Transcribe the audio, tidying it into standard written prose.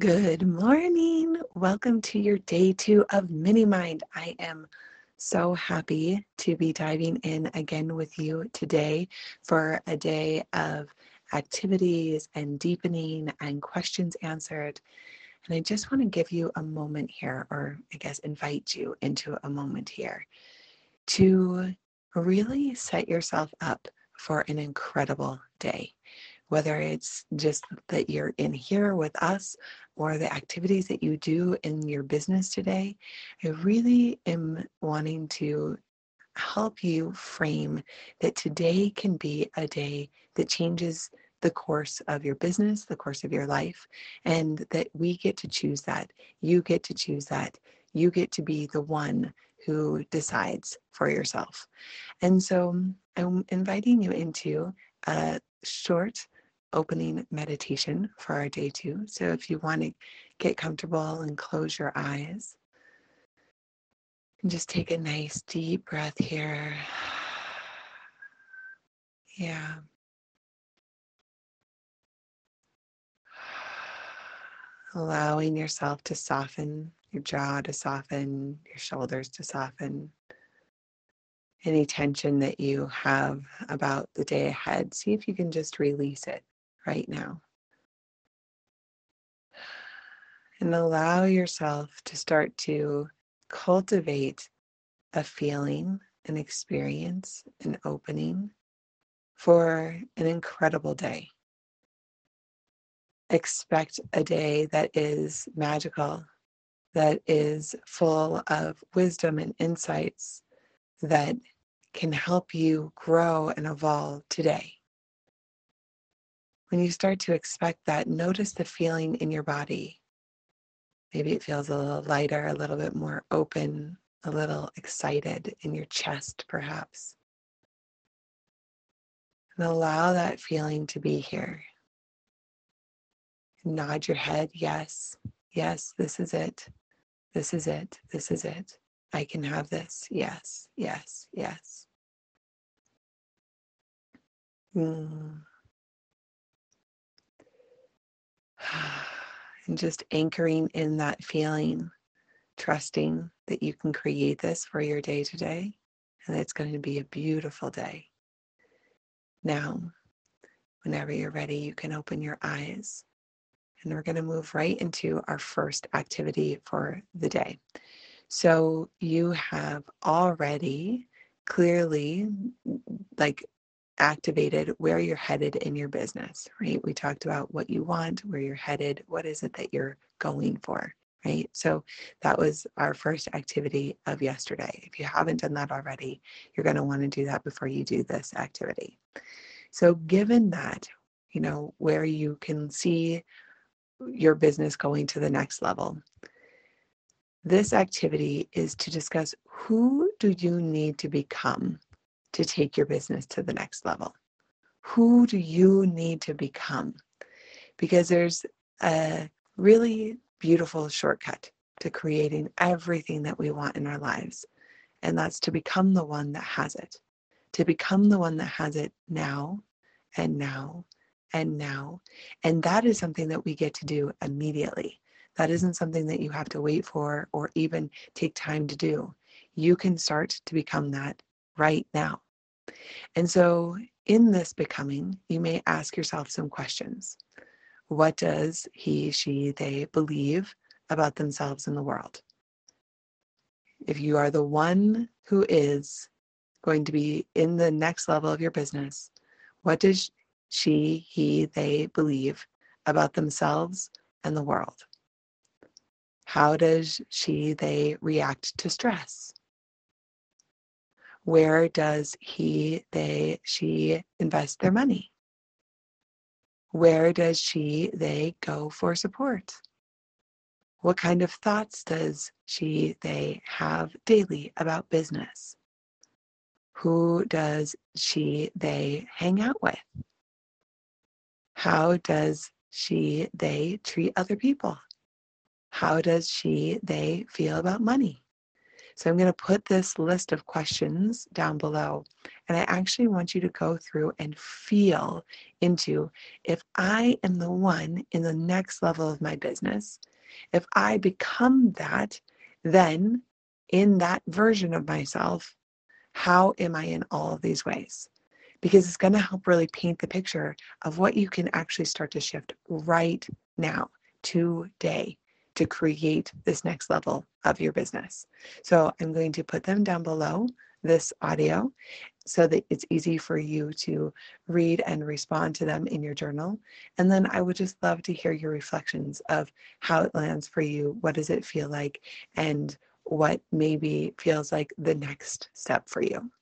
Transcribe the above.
Good morning. Welcome to your day 2 of Mini Mind. I am so happy to be diving in again with you today for a day of activities and deepening and questions answered. And I just want to give you a moment here, or I guess invite you into a moment here to really set yourself up for an incredible day. Whether it's just that you're in here with us or the activities that you do in your business today, I really am wanting to help you frame that today can be a day that changes the course of your business, the course of your life, and that we get to choose that. You get to choose that. You get to be the one who decides for yourself. And so I'm inviting you into a short opening meditation for our day 2. So if you want to get comfortable and close your eyes, and just take a nice deep breath here. Yeah. Allowing yourself to soften, your jaw to soften, your shoulders to soften. Any tension that you have about the day ahead, see if you can just release it right now. And allow yourself to start to cultivate a feeling, an experience, an opening for an incredible day. Expect a day that is magical, that is full of wisdom and insights that can help you grow and evolve today. When you start to expect that, notice the feeling in your body. Maybe it feels a little lighter, a little bit more open, a little excited in your chest, perhaps. And allow that feeling to be here. Nod your head, yes, yes, this is it. This is it. This is it. I can have this. Yes, yes, yes. Mm. And just anchoring in that feeling, trusting that you can create this for your day today, and it's going to be a beautiful day. Now, whenever you're ready, you can open your eyes, and we're going to move right into our first activity for the day. So you have already clearly activated where you're headed in your business, right? We talked about what you want, where you're headed, what is it that you're going for, right? So that was our first activity of yesterday. If you haven't done that already, you're going to want to do that before you do this activity. So given that, where you can see your business going to the next level, this activity is to discuss who do you need to become to take your business to the next level? Who do you need to become? Because there's a really beautiful shortcut to creating everything that we want in our lives. And that's to become the one that has it. To become the one that has it now and now and now. And that is something that we get to do immediately. That isn't something that you have to wait for or even take time to do. You can start to become that right now. And so in this becoming, you may ask yourself some questions. What does he, she, they believe about themselves in the world? If you are the one who is going to be in the next level of your business, what does she, he, they believe about themselves and the world? How does she, they react to stress? Where does he, they, she invest their money? Where does she, they go for support? What kind of thoughts does she, they have daily about business? Who does she, they hang out with? How does she, they treat other people? How does she, they feel about money? So I'm going to put this list of questions down below. And I actually want you to go through and feel into, if I am the one in the next level of my business, if I become that, then in that version of myself, how am I in all of these ways? Because it's going to help really paint the picture of what you can actually start to shift right now, today, to create this next level of your business. So I'm going to put them down below this audio so that it's easy for you to read and respond to them in your journal. And then I would just love to hear your reflections of how it lands for you. What does it feel like? And what maybe feels like the next step for you.